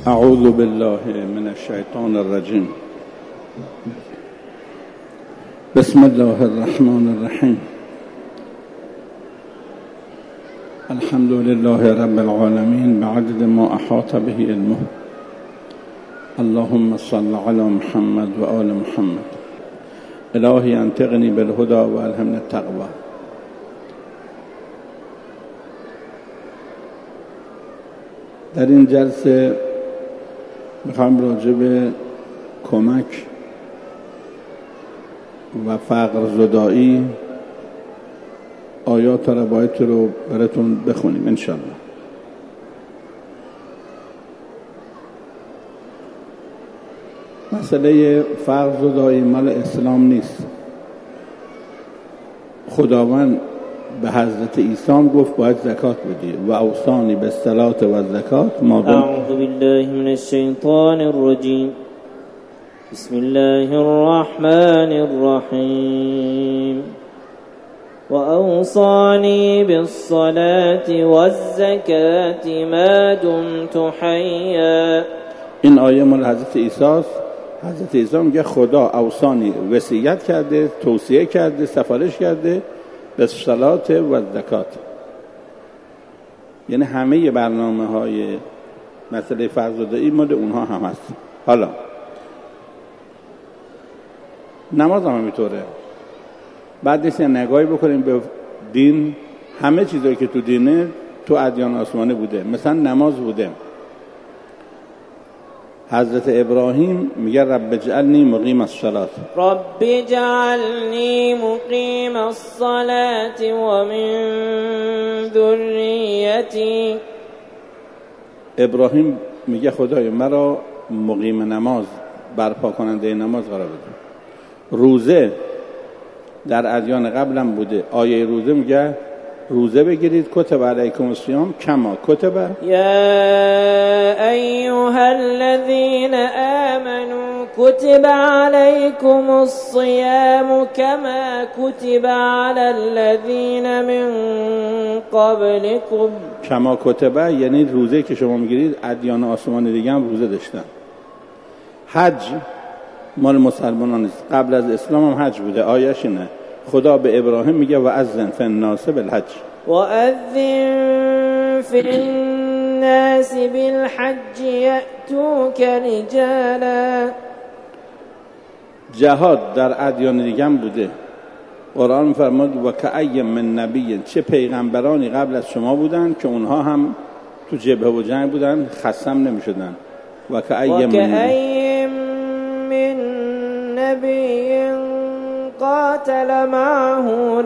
اعوذ بالله من الشیطان الرجیم. بسم الله الرحمن الرحیم. الحمد لله رب العالمین بعدد ما احاط به علمه. اللهم صل علی محمد و آل محمد. الهی انطقنی بالهدى و الهمنی التقوی. در این جلسه میخوام راجع به کمک و فقر زدایی آیات و روایت رو براتون بخونیم انشاءالله. مسئله فقر زدایی مال اسلام نیست. خداوند به حضرت عیسی گفت باید زکات بدی و اوصانی بالصلاة و الزکات ما دمت. اعوذ بالله من الشیطان الرجیم. بسم الله الرحمن الرحیم. و اوصانی بالصلاة و الزکات ما دمت حیا. این آیه مال حضرت عیسی است. حضرت عیسی میگه خدا اوصانی وصیت کرده، توصیه کرده، سفارش کرده به صلات و زکات. یعنی همه برنامه‌های مسئله فرزاده‌ای مال اونها هم هست. حالا نماز هم همینطوره. بعد نیست نگاهی بکنیم به دین. همه چیزایی که تو دینه تو ادیان آسمانی بوده. مثلا نماز بوده. حضرت ابراهیم میگه رب اجعلنی مقیم الصلاة. رب اجعلنی مقیم الصلاة و من ذریتی. ابراهیم میگه خدای مرا مقیم نماز، برپا کننده نماز قرار بده. روزه در ادیان قبلم بوده. آیه روزه میگه روزه بگیرید کتب علیکم الصیام کما کتب یا ایها الذین آمنوا کتب علیکم الصیام کما کتب علی الذین من قبلکم. کما کتب یعنی روزه که شما میگیرید ادیان آسمانی دیگه هم روزه داشتن. حج مال مسلمانان است. قبل از اسلام هم حج بوده. آیه‌اش اینه. خدا به ابراهیم میگه و اذن فی الناس بالحج. و اذن فی الناس بالحج یأتوک رجالا. جهاد در ادیان دیگه هم بوده. قرآن می‌فرماد و کأی من نبی، چه پیغمبرانی قبل از شما بودن که اونها هم تو جبهه و جنگ بودن، خصم نمی‌شدن. و کأی من نبی قاتل معه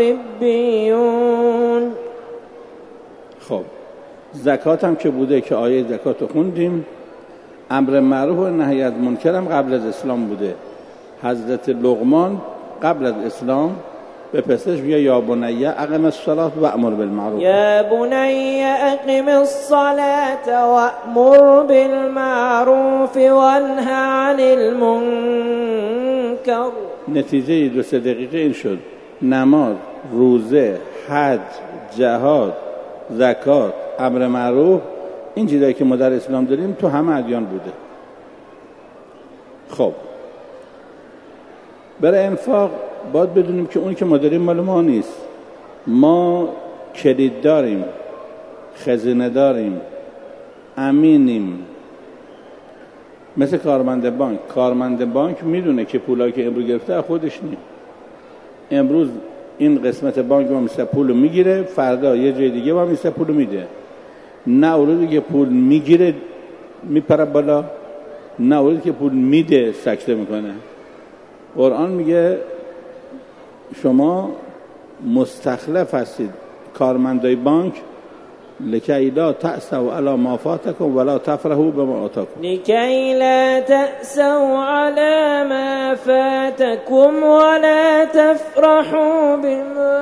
ربیون. خب زکات هم که بوده که آیه زکات رو خوندیم. امر معروف و نهی از منکر هم قبل از اسلام بوده. حضرت لقمان قبل از اسلام به پسرش میگه یا بنی اقم الصلاة و امر بالمعروف. یا بنی اقم الصلاة و امر بالمعروف و انه عن المنکر. نتیجه 2-3 دقیقه این شد. نماز، روزه، حج، جهاد، زکات، امر معروف، این چیزایی که ما در اسلام داریم تو همه ادیان بوده. خب برای انفاق باید بدونیم که اون که ما داریم مال ما نیست. ما کلید داریم، خزینه داریم، امینیم. مثل کارمند بانک. کارمند بانک میدونه که پولایی که امروز گرفته خودش نیست. امروز این قسمت بانک ما مثل پولو میگیره، فردا یه جای دیگه ما مثل پولو میده. نه اولویی که پول میگیره میپره بالا، نه اولویی که پول میده سکته میکنه. قرآن میگه شما مستخلف هستید کارمندای بانک لکی لا تأسوا علی ما فاتکم ولا تفرحوا بما آتاکم. لکی لا تأسوا علی ما فاتکم ولا تفرحوا بما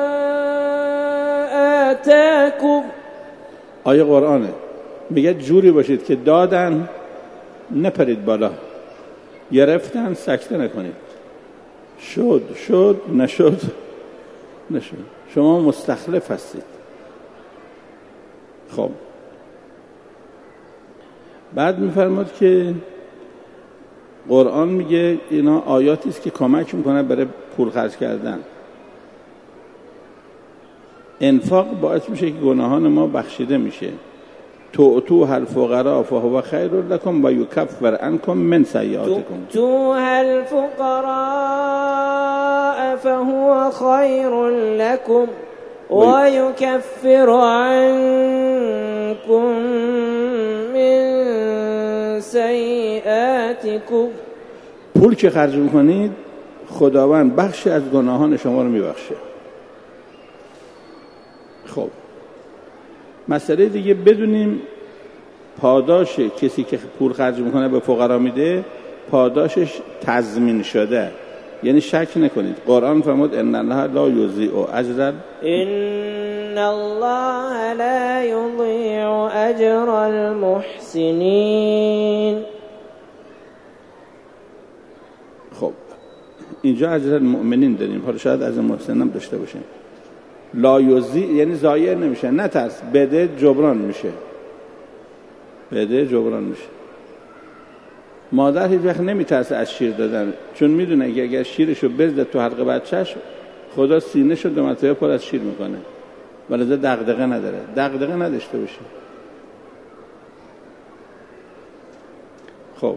آتاکم. آیه قرآنه. میگه جوری باشید که دادن نپرید بالا، گرفتن سکته نکنید. شد نشد. شما مستخلف هستید. خب بعد میفرماد که قرآن میگه اینا آیاتی است که کمک میکنه برای پول خرج کردن. انفاق باعث میشه که گناهان ما بخشیده میشه. تؤتوها الفقراء فهو خیر لكم و یکفر عنکم من سیئاتکم. تؤتوها الفقراء فهو خیر لكم و یکفر عنکم من سیئاتکم. پول که خرج میکنید خداوند بخشی از گناهان شما رو میبخشه. خب مسئله دیگه بدونیم پاداش کسی که پول خرج میکنه به فقرا میده پاداشش تضمین شده، یعنی شک نکنید. قرآن فرمود ان الله لا یضیع اجر ان الله لا یضیع اجر المحسنین. خب اینجا اجر المؤمنین داریم، حالا شاید از محسنین داشته باشیم. لا یضیع یعنی ضایع نمیشه، نه ترس، بده جبران میشه، بده جبران میشه. مادر هیچ وقت نمیترسه از شیر دادن، چون میدونه اگر شیرشو بزنه تو حلق بچهش خدا سینه‌شو دو مرتبه پر از شیر میکنه، ولذا دغدغه نداره. دغدغه نداشته باشه. خب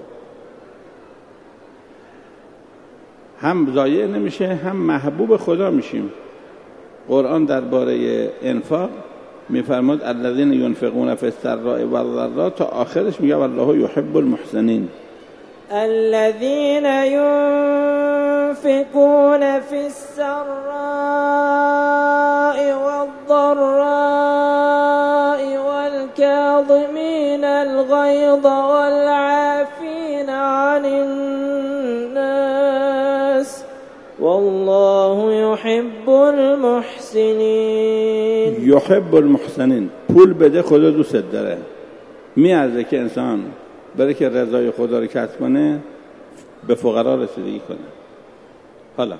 هم ضایع نمیشه هم محبوب خدا میشیم. قرآن درباره انفاق میفرماد الذین ينفقون فی السراء والضراء تا آخرش میگه والله یحب المحسنین. الذين ينفقون في السراء والضراء والكاظمين الغيظ والعافين عن الناس والله يحب المحسنين. یحب المحسنین. پول بده خدا دوست داره. میارزه که انسان برای که رضای خدا رو کسب کنه به فقرا رسیدگی کنه. حالا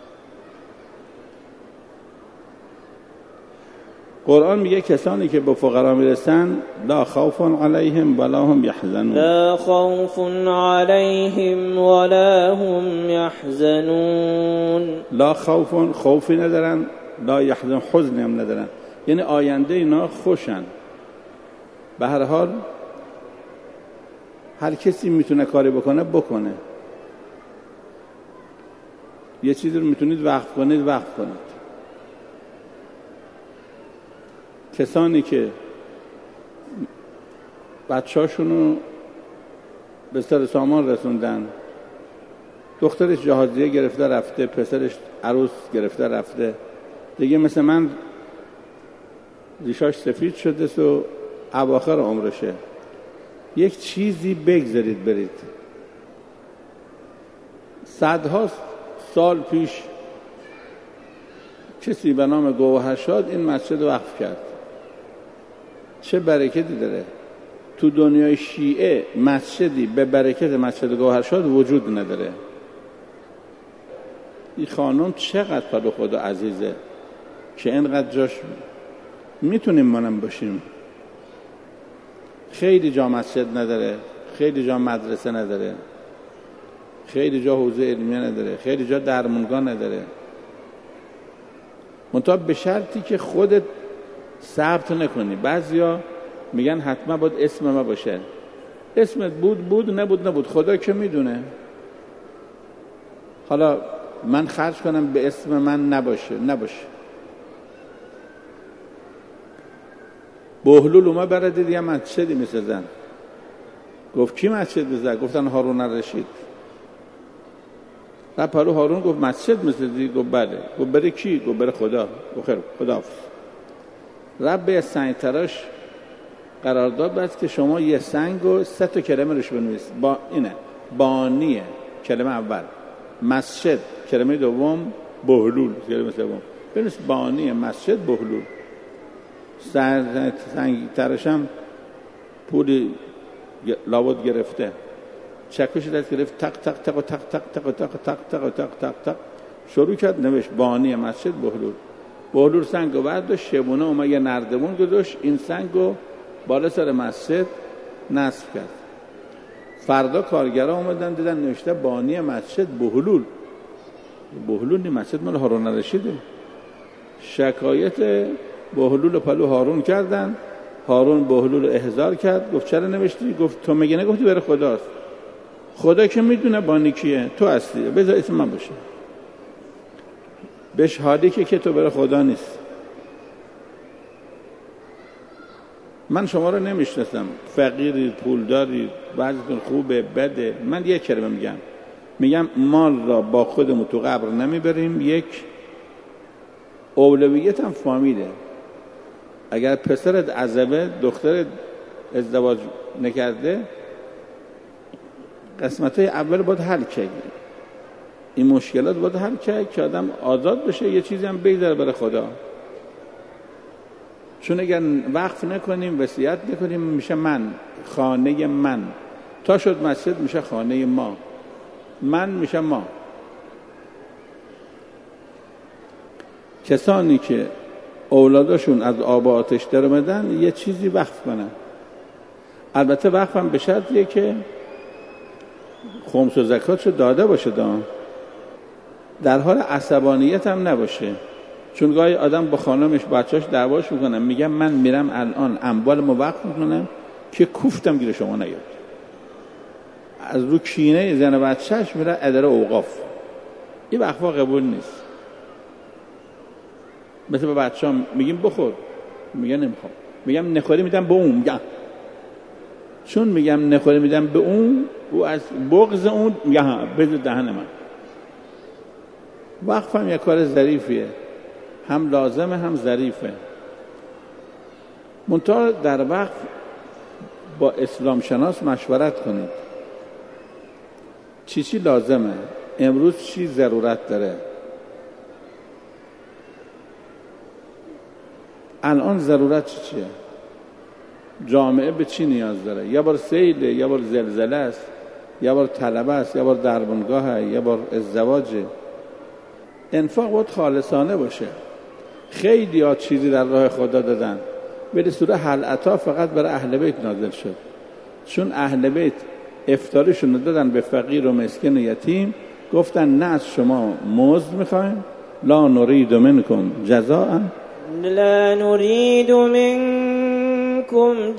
قرآن میگه کسانی که به فقرا میرسن لا خوف علیهم ولا هم یحزنون. لا خوف علیهم ولا هم یحزنون. لا خوف، خوفی ندارن، لا یحزن، حزنی هم ندارن، یعنی آینده اینا خوشن. به هر حال هر کسی میتونه کاری بکنه بکنه. یه چیزی رو میتونید وقف کنید وقف کنید. کسانی که بچه‌هاشونو به سر سامان رسوندن، دخترش جهازیه گرفته رفته، پسرش عروس گرفته رفته، دیگه مثل من ریشاش سفید شده و اواخر عمرشه، یک چیزی بگذارید برید. صدها سال پیش کسی به نام گوهرشاد این مسجد وقف کرد. چه برکتی داره. تو دنیای شیعه مسجدی به برکت مسجد گوهرشاد وجود نداره. این خانم چقدر پدو خدا عزیزه که اینقدر جاش میتونیم منم باشیم. خیلی جا مسجد نداره، خیلی جا مدرسه نداره، خیلی جا حوزه علمیه نداره، خیلی جا درمونگاه نداره. منتها به شرطی که خودت ثبت نکنی. بعضیا میگن حتما باید اسم ما باشه. اسمت بود نبود، خدا که میدونه. حالا من خرج کنم به اسم من نباشه. بهلول اومد برای دید یه مسجدی میسازن. گفت کی مسجد بزن؟ گفتن هارون الرشید. بعد پرو هارون گفت مسجد میسازی؟ گفت بله. گفت برای کی؟ گفت برای خدا. گفت خیر خداحافظ. رب به سنگ تراش قرارداد بست که شما یه سنگ و 3 تا کلمه روش بنویس. با اینه بانیه کلمه اول، مسجد کلمه دوم، بهلول کلمه سوم. بنویس بانیه مسجد بهلول. سنگ تراشم پولی لابد گرفته، چکش دست گرفت، تق تق تق و تق تق تق و تق تق تق و تق تق تق شروع کرد نوشت بانی مسجد بهلول سنگو برداشت، شبونه اومد یه نردبون گذاشت، این سنگو بالا سر مسجد نصب کرد. فردا کارگرا اومدن دیدن نوشته بانی مسجد بهلول نی، مسجد مال هارون الرشیده. شکایت بهلول پلو هارون کردن. هارون بهلول احضار کرد، گفت چرا نوشتی؟ گفت تو مگه نگفتی برای خداست؟ خدا که میدونه بانی کیه، تو هستی، بذار اسم من باشه. به شهادی که تو برای خدا نیست. من شما رو نمیشناسم، فقیرید، پولدارید، بعضیتون خوبه، بده. من یک کلمه میگم مال را با خودمون تو قبر نمیبریم. یک، اولویت هم فامیله. اگر پسرت عزبه، دخترت ازدواج نکرده، قسمت‌های اول باید حل کنی. این مشکلات باید حل کنی که آدم آزاد بشه، یه چیزی هم بگذاره برای خدا. چون اگر وقف نکنیم، وصیت نکنیم، میشه خانه من. تا شد مسجد میشه خانه ما. من میشه ما. کسانی که اولاداشون از آب و آتش در اومدن یه چیزی وقف کنن. البته وقف هم به شرطیه که خمس و زکاتشو داده باشه، در حال عصبانیت هم نباشه. چون گاهی آدم با خانمش بچه‌اش دعواش میکنن، میگم من میرم الان اموالمو وقف میکنم که کوفتم گیر شما نیاد. از رو کینه زن بچه‌اش میره اداره اوقاف. این وقفا قبول نیست. مثل به بچه‌ام میگیم بخور، میگه نمیخوام. میگم نخوری میدم به اون، میگم چون میگم نخوری میدم به اون، او از بغض اون میگه ها بده دهن من. وقفم یک کار ظریفیه، هم لازمه هم ظریفه. منتها در وقف با اسلام شناس مشورت کنید. چی لازمه، امروز چی ضرورت داره. الان ضرورت چیه؟ جامعه به چی نیاز داره؟ یه بار سیله، یه بار زلزله است، یه بار طلبه است، یه بار دربونگاهه، یه بار ازدواجه. انفاق باید خالصانه باشه. خیلی ها چیزی در راه خدا دادن، ولی سوره هل اتی فقط برای اهل بیت نازل شد. چون اهل بیت افطارشون رو دادن به فقیر و مسکین و یتیم، گفتن نه از شما مزد میخوایم، لا نرید منکم جزاء، لا نريد منكم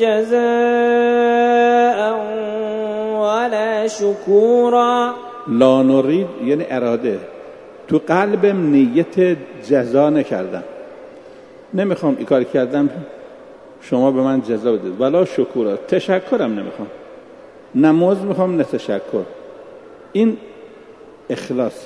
جزاء ولا شكورا. لا نرید یعنی اراده، تو قلبم نیت جزا نکردم، نمیخوام این کار کردم شما به من جزا بدید، ولا شکورا، تشکرم نمیخوام، نماز میخوام نه تشکر. این اخلاص.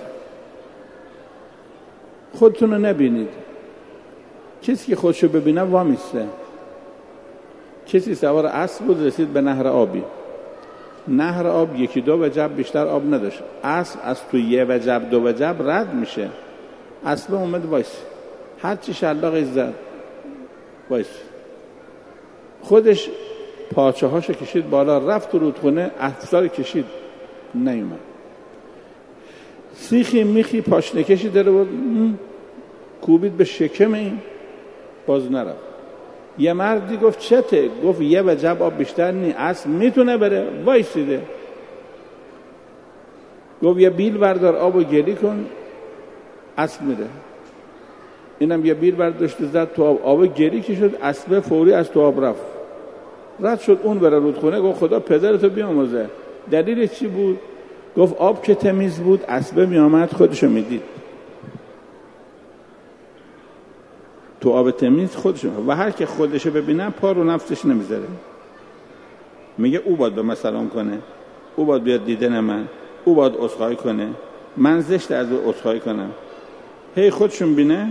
خودتون رو نبینید. کسی که خودشو ببینه وامیسته. کسی سوار اسب بود، رسید به نهر آبی. نهر آب یکی دو وجب بیشتر آب نداشت. اسب از تو یه وجب دو وجب رد میشه. اسب اومد وایس، هر چی شلاقی زد وایس. خودش پاچه هاشو کشید بالا، رفت تو رودخونه، افسار کشید نیومد. سیخی میخی پاشنه کشی داره بود، کوبید به شکم این، باز نرفت. یه مردی گفت چته؟ گفت یه وجب آب بیشتر نی، اسب میتونه بره، وایسیده. گفت یه بیل بردار آب و گلی کن، اسب میره. اینم یه بیل برداشت زد تو آب، آب گلی که شد، اسب فوری از تو آب رد شد اون بره رودخونه. گفت خدا پدرتو بیامرزه. دلیلش چی بود؟ گفت آب که تمیز بود، اسب میامد خودشو میدید تو آب تمیز خودشو، و هر که خودشو ببینه پا رو نفسش نمیذاره، میگه او باید به من سلام کنه، او باید بیاد دیدن من، او باید عذرخواهی کنه، من زشت از او عذرخواهی کنم. هی خودشون بینه،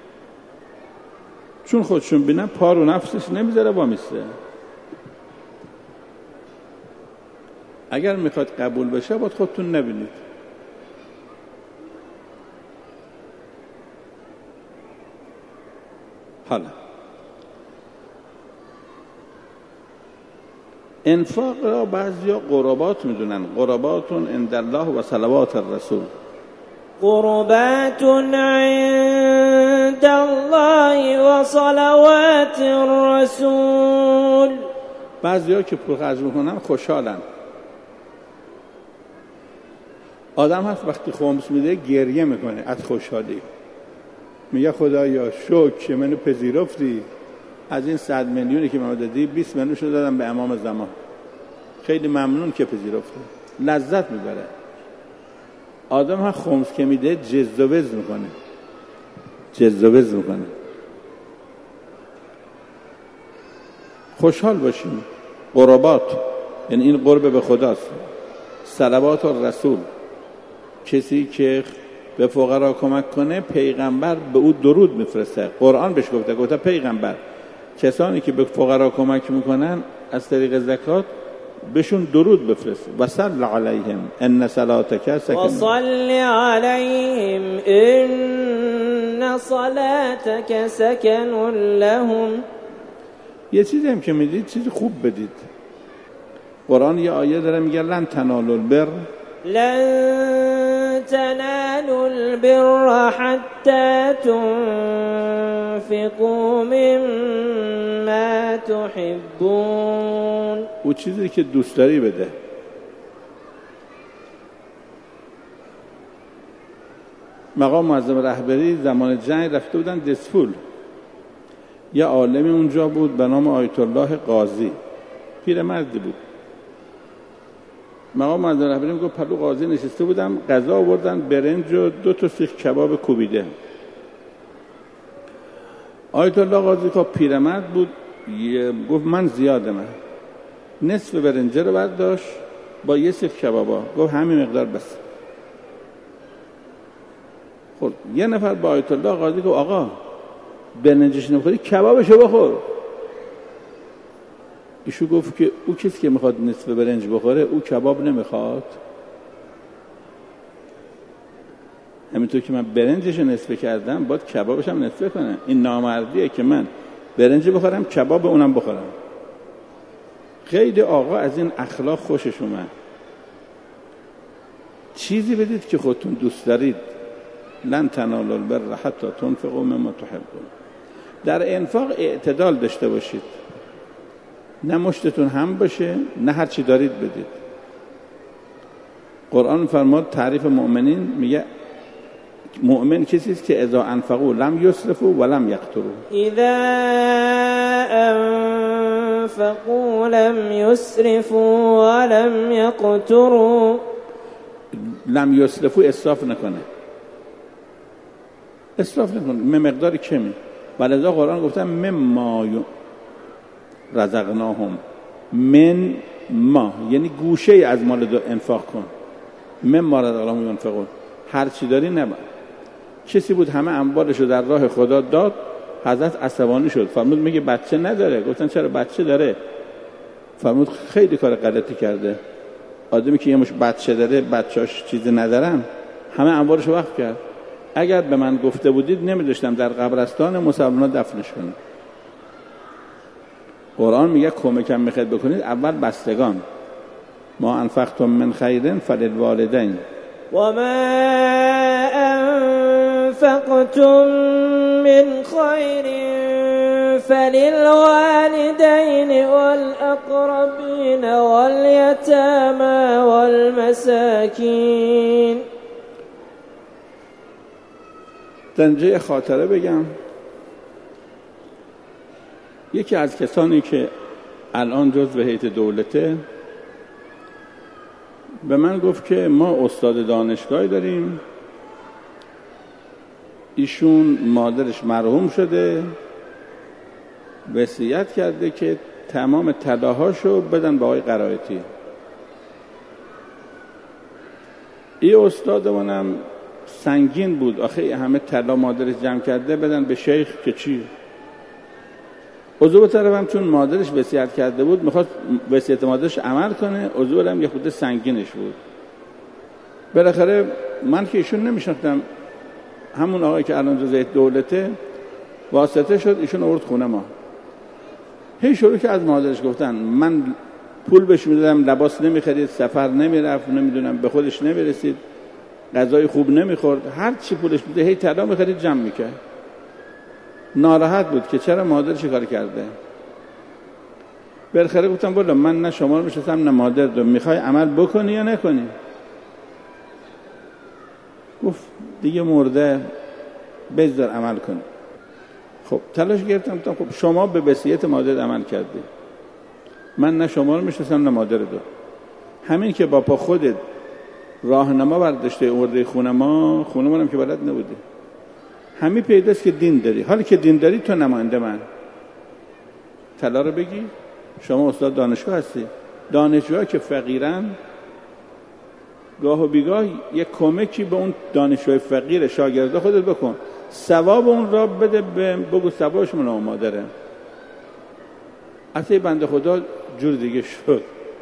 چون خودشون بینه پا رو نفسش نمیذاره، وامیسته. اگر میخواد قبول بشه باید خودتون نبینید. حالا انفاق را بعضیا قربات میدونن. قرباتون عند الله و صلوات الرسول. قربات عند الله و صلوات الرسول. بعضیا که پول خرج میکنن خوشحالن. آدم هست وقتی خمس میده گریه میکنه از خوشحالی، میگه خدایا شکر که منو پذیرفتی، از این 100 میلیونی که من دادی 20 میلیونش رو دادم به امام زمان، خیلی ممنون که پذیرفتی، لذت میبره. آدم ها خمس که میده جز و وز میکنه. خوشحال باشیم. قربات یعنی این قرب به خداست. صلوات الرسول، کسی که به فقرا کمک کنه پیغمبر به او درود میفرسته. قرآن بهش گفته پیغمبر کسانی که به فقرا کمک میکنن از طریق زکات بهشون درود بفرست. و صل علیهم ان صلاتک سکن، و صل علیهم ان صلاتک سکن لهم. یه چیزی هم که میدید چیز خوب بدید. قرآن یه آیه داره میگه لن تنالوا البر حتی تنفقوا مما تحبون. او چیزی که دوست داری بده. مقام معظم رهبری زمان جنگ رفته بودن دسفول. یه عالمی اونجا بود به نام آیت الله قاضی، پیرمردی بود. مقام معظم رهبری میگه پلو قاضی نشسته بودم، غذا آوردن، برنج و 2 سیخ کباب کوبیده. آیت الله قاضی که پیرمرد بود گفت من زیاده، من نصف برنج رو برداشت با 1 سیخ کبابا، گفت همین مقدار بس. خب یه نفر با آیت الله قاضی گفت آقا برنجش نمیخوری کبابشو بخور. ایشو گفت که او کسی که میخواد نصف برنج بخوره او کباب نمیخواد. همینطور که من برنجش نصف کردم باید کبابش هم نصف کنم. این نامردیه که من برنج بخورم کباب اونم بخورم. خیلی آقا از این اخلاق خوشش اومد. چیزی بدید که خودتون دوست دارید. لن تنالوا البر حتی تنفقوا مما تحبون. در انفاق اعتدال داشته باشید، نه مشتتون هم باشه نه هر چی دارید بدید. قرآن فرمود تعریف مؤمنین، میگه مؤمن کسی است که اذا انفقوا لم یسرفوا ولم یقتروا. اذا انفقوا لم یسرفوا ولم یقتروا. لم یسرفوا اسراف نکنه، مقدار کمی. ولذا قرآن گفته مما رزقناهم، من ما یعنی گوشه از مال انفاق کن. مما رزقناهم ينفقون، هر چی داری نبر. کسی بود همه اموالشو در راه خدا داد، حضرت عصبانی شد، فرمود میگه بچه نداره. گفتن چرا بچه داره؟ فرمود خیلی کار غلطی کرده. آدمی که یه مش بچه داره بچه‌اش چیزی ندارن، همه اموالشو وقف کرد. اگر به من گفته بودید نمی‌داشتم در قبرستان مسلمان‌ها دفنش کنم. قرآن میگه کمکم میخواید بکنید اول بستگان. ما انفقتم من خیر فللوالدین و ما انفقتم من خیر فللوالدین والاقربین والیتامی والمساکین. در اینجا خاطره بگم. یکی از کسانی که الان جزو هیئت دولته به من گفت که ما استاد دانشگاهی داریم، ایشون مادرش مرحوم شده، وصیت کرده که تمام طلاهاشو بدن به آقای قرائتی. این استادمونم سنگین بود، آخه همه طلا مادرش جمع کرده بدن به شیخ که چی؟ عضو طرفم چون مادرش وصیت کرده بود میخواست وصیت مادرش عمل کنه، عضو هم یه خود سنگینش بود. بالاخره من که ایشون نمیشناختم، همون آقایی که الان جزو هیئت دولته واسطه شد، ایشون آورد خونه ما. هی شروع که از مادرش گفتن من پول بهش میدادم لباس نمیخرید، سفر نمیرفت، نمیدونم به خودش نمیرسید، غذای خوب نمیخورد، هر چی پولش میده هی طلا میخرید جمع میکرد. ناراحت بود که چرا مادرش کار کرده. بالاخره گفتم والا من نه شما رو میشناسم نه مادر رو، میخوای عمل بکنی یا نکنی؟ گفت دیگه مرده، بذار عمل کن. خب تلاش کردم. خب شما به وصیت مادر عمل کردی، من نه شما رو میشناسم نه مادر دو. همین که با پا خودت راهنما برداشته اورده خونه ما هم که بلد نبودی. همین پیداست که دین داری. حالی که دین داری تو نماینده من طلا رو بگی. شما استاد دانشگاه هستی، دانشجوها که فقیرن گاه و بیگاه یک کمکی به اون دانشجوی فقیر شاگرد خودت بکن، ثواب اون را بده، بگو ثوابش من و مادره. اصلا بنده خدا جور دیگه شد.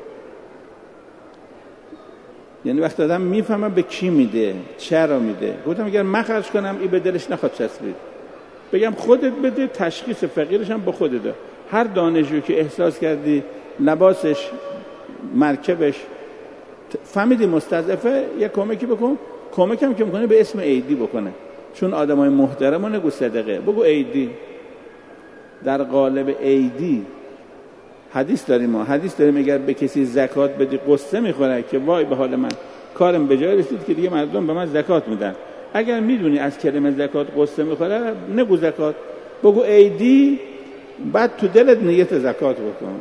یعنی وقتی آدم میفهمه به کی میده، چرا میده. گفتم اگر من خرج کنم این به دلش نخواد چسبید، بگم خودت بده، تشخیص فقیرش هم با خودت ده. هر دانشجو که احساس کردی لباسش، مرکبش، فهمیدی مستضعفه، یک کمکی بکن. کمک هم که میکنه به اسم عیدی بکنه، چون آدمای محترم نگو صدقه، بگو عیدی. در قالب عیدی حدیث داریم اگر به کسی زکات بدی قصه میخوره که وای به حال من، کارم به جای رسید که دیگه مردم به من زکات میدن. اگر میدونی از کلمه زکات قصه میخوره نگو زکات، بگو عیدی، بعد تو دلت نیت زکات بکن.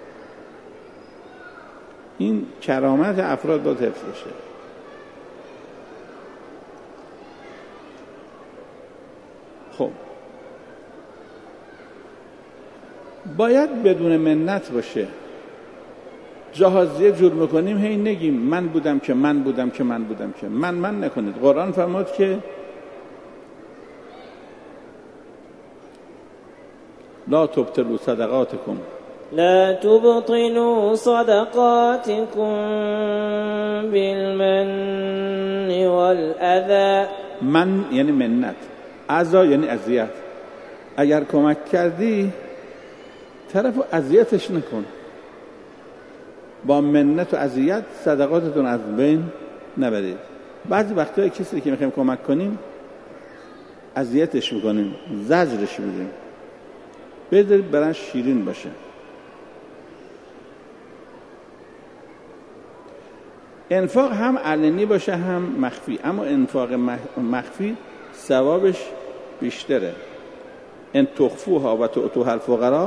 این کرامت افراد باید حفظ بشه. خب باید بدون منت باشه. جهازیه جور میکنیم هی نگیم من بودم که من نکنید. قرآن فرمود که لا تبطلوا صدقاتکم، لا تبطلوا صدقاتكم بالمن والأذى. من یعنی منت، اذا یعنی اذیت. اگر کمک کردی طرفو اذیتش نکن. با منت و اذیت صدقاتتون از بین نبرید. بعضی وقتا کسی که میخوایم کمک کنیم اذیتش میکنیم، زجرش میدیم. بذارید برای شیرین باشه. انفاق هم علنی باشه هم مخفی، اما انفاق مخفی ثوابش بیشتره. ان تخفوها و تؤتوها الفقراء،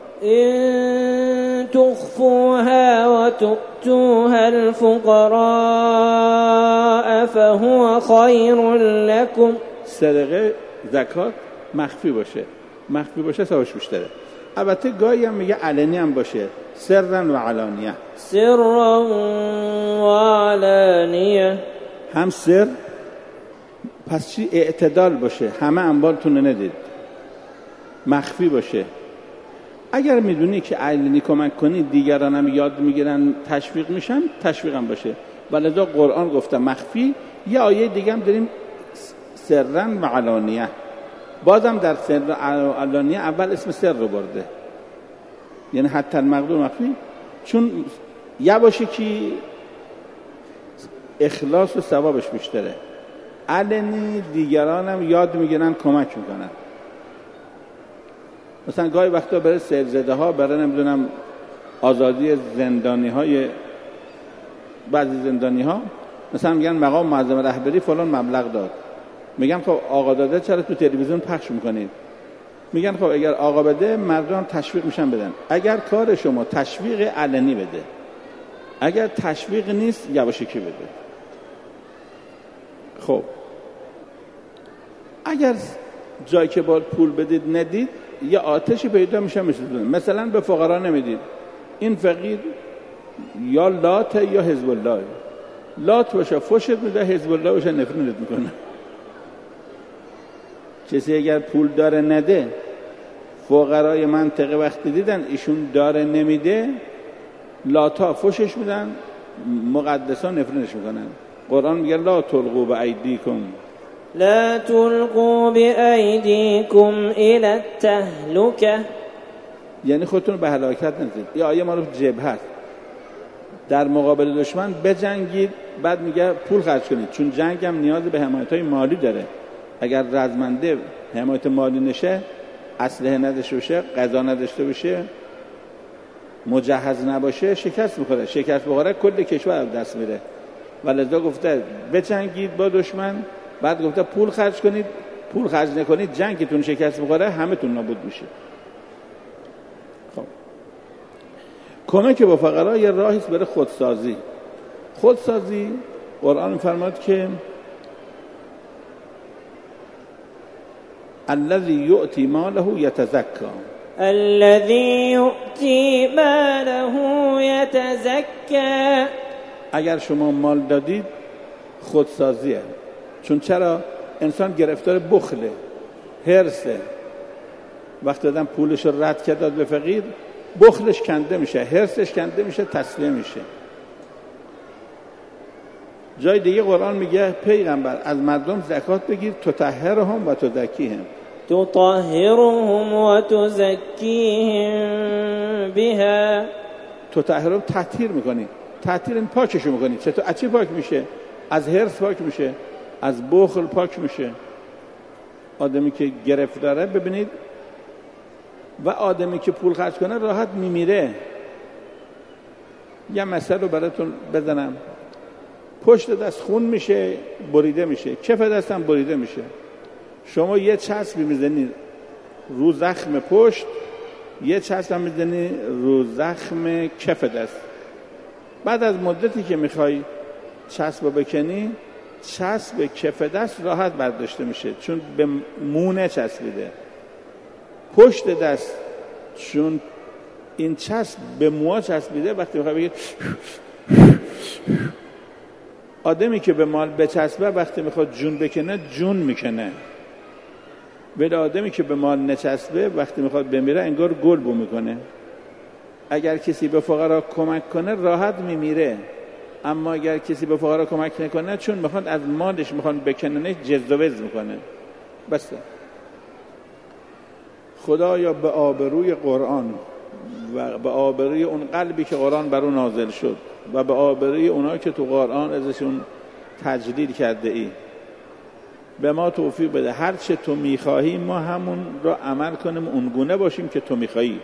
إن تخفوها وتؤتوها الفقراء فهو خير لكم. صدقه زکات مخفی باشه ثوابش بیشتره. البته گاهی هم میگه علنی هم باشه، سرا و علانیه. سرا و علانیه، هم سر، پس چی؟ اعتدال باشه، همه انبارتون رو ندید. مخفی باشه. اگر میدونی که علنی کمک کنی دیگران هم یاد میگیرن، تشویق میشن، تشویق هم باشه. ولذا قرآن گفته مخفی. یه آیه دیگه هم داریم سرا و علانیه. بازم در سر و علانیه اول اسم سر رو برده، یعنی حتی المقدور مخفی، چون یه باشه که اخلاص و ثوابش بیشتره. علنی دیگران هم یاد میگیرن، کمک میکنن. مثلا گاهی وقتا برای سیلزده ها، برای نمیدونم آزادی زندانی های، بعضی زندانی ها مثلا میگن مقام معظم رهبری فلان مبلغ داد. میگن خب آقا داده، چرا تو تلویزیون پخش میکنید؟ میگن خب اگر آقا بده مردم تشویق میشن بدن. اگر کار شما تشویق علنی بده، اگر تشویق نیست یواشکی بده. خب اگر جایی که باید پول بدید ندید، یه آتشی پیدا میشه مثلا به فقرا نمیدید. این فقیر یا لات یا حزب الله. لات باشه فشت میده، حزب الله باشه نفرت میکنه. کسی اگر پول داره نده، فقرای منطقه وقتی دیدن ایشون داره نمیده، لاتا فشش میدن، مقدسان نفرتش میکنن. قرآن میگه لا تلقوا بایدیکم، لا تلقوا بأيديكم إلى التهلكة. یعنی خودتون به هلاکت نندازید. یا آیه ما رو جبهه هست، در مقابل دشمن بجنگید، بعد میگه پول خرج کنید، چون جنگ هم نیاز به حمایت‌های مالی داره. اگر رزمنده حمایت مالی نشه، اسلحه نداشته باشه، غذا نداشته باشه، مجهز نباشه، شکست میخوره. شکست بخوره کل کشور از دست میره. و لذا گفته بجنگید با دشمن، بعد گفته پول خرج کنید، پول خرج نکنید جنگتون شکست بخوره همه تون نابود میشه. خب کمک به فقرا یه راهی است برای خودسازی. خودسازی قرآن می‌فرماد که الذی یؤتی ماله یتزکا، الذی یؤتی ماله یتزکا. اگر شما مال دادید خودسازیه. چون چرا؟ انسان گرفتار بخله، حرصه. وقتی آدم پولش رو رد کرد داد به فقیر، بخلش کنده میشه، حرصش کنده میشه، تسلیم میشه. جای دیگه قرآن میگه پیغمبر از مردم زکات بگیر تطهرهم و تزکیهم، تطهرهم و تزکیهم بها. تطهرهم تطهیر میکنی، تطهیر پاکشو میکنی. چطور؟ از چی پاک میشه؟ از حرص پاک میشه، از بخل پاک میشه. آدمی که گرفتاره ببینید، و آدمی که پول خرج کنه راحت میمیره. یه مثال رو براتون بزنم. پشت دست خون میشه، بریده میشه، کف دست هم بریده میشه. شما یه چسبی میزنی رو زخم پشت، یه چسب هم میزنی رو زخم کف دست. بعد از مدتی که میخوای چسب رو بکنی، چسب کف دست راحت برداشته میشه چون به مونه چسبیده. پشت دست چون این چسب به موها چسبیده، وقتی میخوای بگید آدمی که به مال بچسبه وقتی میخواد جون بکنه جون میکنه، ولی آدمی که به مال نچسبه وقتی میخواد بمیره انگار گل بو میکنه. اگر کسی به فقرا کمک کنه راحت میمیره، اما اگر کسی به فقرا کمک نکنه چون میخواد از مالش میخواد بکننش جز و وز میکنه. بس خدایا به آبروی قرآن و به آبروی اون قلبی که قرآن بر اون نازل شد و به آبروی اونایی که تو قرآن ازشون تجلیل کرده ای، به ما توفیق بده هر چه تو میخواهی ما همون رو عمل کنیم، اونگونه باشیم که تو میخواهی.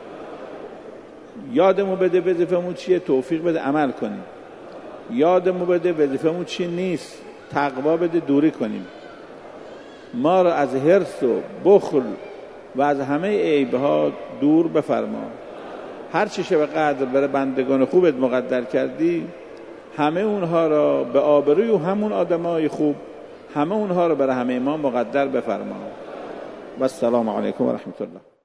یادمو بده وظیفمون چیه، توفیق بده عمل کنیم. یادمو بده وظیفمون چی نیست، تقوا بده دوری کنیم. ما رو از حرص و بخل و از همه عیبها دور بفرما. هر چی شب قدر برای بندگان خوبت مقدر کردی، همه اونها را به آبروی و همون آدمای خوب، همه اونها را برای همه ما مقدر بفرما. و السلام علیکم و رحمت الله.